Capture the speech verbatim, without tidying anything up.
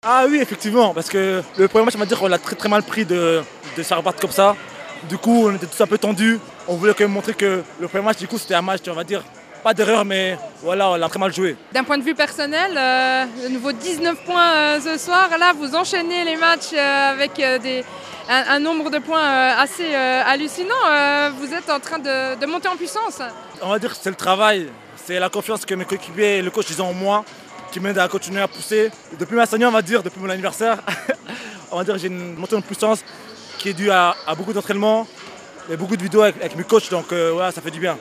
Ah oui, effectivement, parce que le premier match, on va dire qu'on l'a très très mal pris de, de se faire battre comme ça. Du coup, on était tous un peu tendus. On voulait quand même montrer que le premier match, du coup, c'était un match, on va dire, pas d'erreur, mais voilà, on l'a très mal joué. D'un point de vue personnel, euh, de nouveau dix-neuf points euh, ce soir. Là, vous enchaînez les matchs euh, avec euh, des, un, un nombre de points euh, assez euh, hallucinant. Euh, vous êtes en train de, de monter en puissance. On va dire que c'est le travail, c'est la confiance que mes coéquipiers et le coach ils ont en moi qui m'aide à continuer à pousser. Depuis ma senior, on va dire, depuis mon anniversaire, on va dire j'ai une montée en puissance qui est due à, à beaucoup d'entraînement et beaucoup de vidéos avec, avec mes coachs, donc euh, voilà, ça fait du bien.